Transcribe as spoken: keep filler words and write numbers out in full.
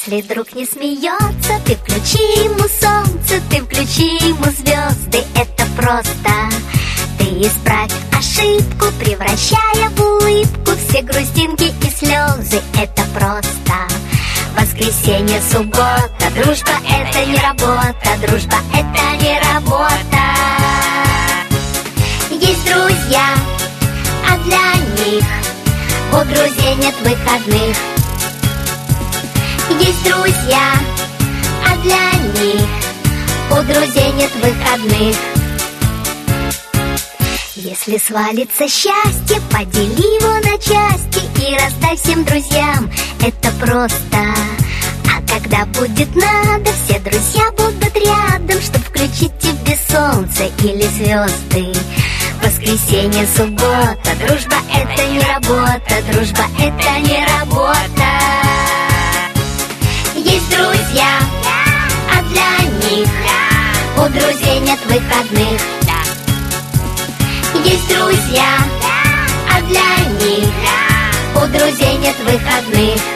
Если друг не смеется, ты включи ему солнце, ты включи ему звезды, это просто. Ты исправь ошибку, превращая в улыбку все грустинки и слезы, это просто. Воскресенье, суббота, дружба это не работа, дружба это не работа. Есть друзья, а для них у друзей нет выходных. Есть друзья, а для них у друзей нет выходных. Если свалится счастье, подели его на части и раздай всем друзьям, это просто. А когда будет надо, все друзья будут рядом, чтоб включить тебе солнце или звезды. Воскресенье, суббота, дружба это не работа, дружба это не работа. Есть друзья, а для них у друзей нет выходных. Есть друзья, а для них у друзей нет выходных.